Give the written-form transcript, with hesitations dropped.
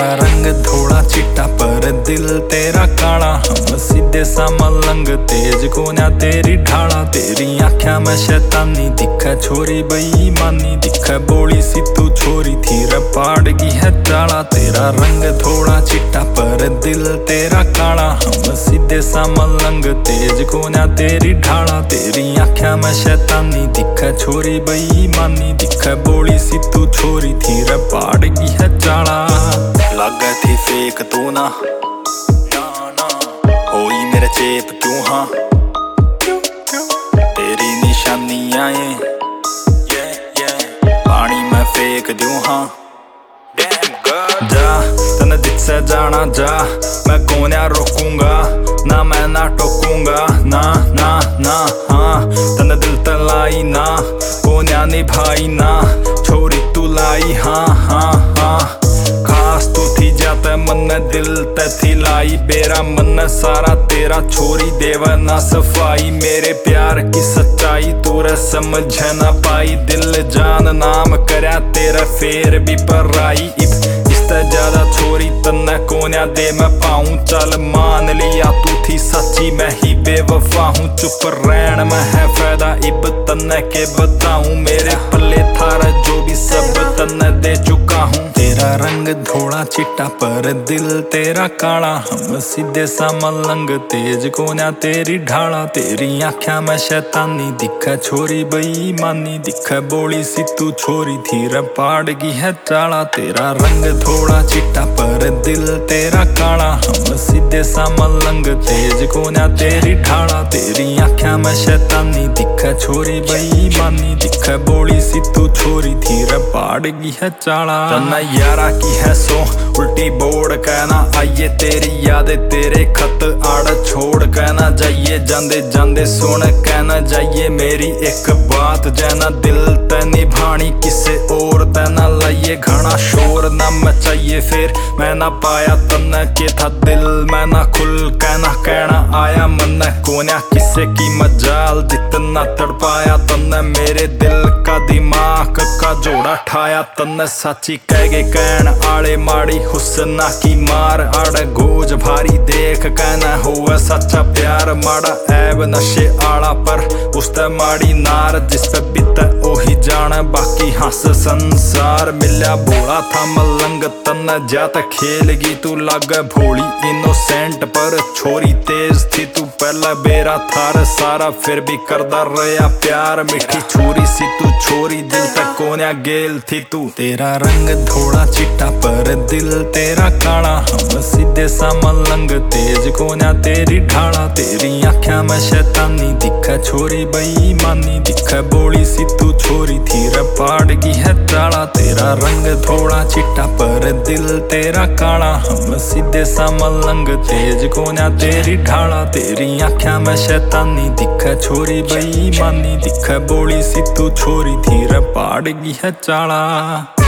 तेरा रंग थोड़ा चिट्टा पर दिल तेरा काला। हम सीधे सा मलंग तेज कोन्या तेरी ढाला। तेरी आँख्या में शैतानी दिखे छोरी बेईमानी दिखे बोली सी तू छोरी थी पाड़गी है चाला। तेरा रंग थोड़ा चिट्टा पर दिल तेरा काला। हम सीधे सा मलंग तेज कोन्या तेरी ढाला। तेरी आँख्या में शैतानी दिखे छोरी बेईमानी दिखे बोली सी तू छोरी थी पाड़गी है चाला। लगे थी फेक तू ना होई मेरे चेप क्यों हाँ तेरी निशानियां पानी में फेंक दूं हाँ। जा तने दिल से जाना जा मैं कोन्या रोकूंगा ना मैं ना टोकूंगा ना ना ना हाँ। तने दिल तलाई ना कोन्या निभाई ना छोरी तू लाई हाँ हाँ हाँ। खास तू थी जाते मन दिल ते थी लाई बेरा मन सारा तेरा छोरी देवा ना सफाई। मेरे प्यार की सच्चाई तू रे समझ ना पाई। दिल जान नाम करया तेरा फेर भी पर आई। इससे ज्यादा छोरी तन्ने कोन्या दे मैं पाऊं। चल मान लिया तू थी सच्ची मैं ही बेवफा हूँ। चुप रहन में है फायदा इब तन्ने के बताऊं। मेरे पल्ले थारा जो भी सब तन्ने दे चुका हूँ। तेरा रंग थोड़ा चिट्टा पर दिल तेरा काला। हम सीधे सा मलंग तेज कोन्या तेरी ढाला। तेरी आँख्या में शैतानी दिखे छोरी बेईमानी दिखे बोली सी तू छोरी थी पाड़गी है चाला। तेरा रंग थोड़ा चिट्टा पर दिल तेरा काला। हम सीधे सा मलंग तेज कोन्या तेरी ढाला। तेरी आँख्या में शैतानी दिखे छोरी बेईमानी दिखे बोली सी तू छोरी थी पाड़गी है चाला। यारा की है सो उल्टी बोर्ड कहना आइए तेरी यादें तेरे खत आड़ छोड़ कहना जाइए जांदे जांदे सुन कहना जाइए मेरी एक बात जैना दिल ते निभानी किसे और ते ना लाइए घना शोर ना मचाइए। फिर मैं ना पाया तन्ने के था दिल मैं ना खुल कहना आया मन कोन्या किसे की मजाल जितना तड़पाया तन्ने मेरे दिल का दिमाग का जोड़ा ठाया। तन्ने साची कह गए कहन आले माड़ी हुस्ना की मार आड़ गोज भारी देख कहना हुआ सच्चा प्यार माड़ा ऐब नशे आला पर उसते माड़ी नार जिस पे बीते ओही जान बाकी हंस संसार। मिल्या भोला था मलंग तन्ने जात खेलगी तू लग भोली इनोसेंट पर छोरी तेज थी तू पहला बेरा थार सारा फिर भी करदा रहा प्यार। मिठी छोरी सी तू छोरी दिल तक कोन्या गेल थी तू। तेरा रंग थोड़ा चिट्टा पर दिल तेरा काला। हम सीधे सा मलंग तेज कोन्या तेरी ढाला। तेरी आँख्या में शैतानी दिखे छोरी बेईमानी दिखे बोली सी तू छोरी थी पाड़गी है चाला। तेरा रंग थोड़ा चिट्टा पर दिल तेरा काला। हम सीधे सा मलंग तेज कोन्या तेरी ढाला। तेरी आँख्या में शैतानी दिखे छोरी बेईमानी दिखे बोली सी तू छोरी थी पाड़गी है चाला।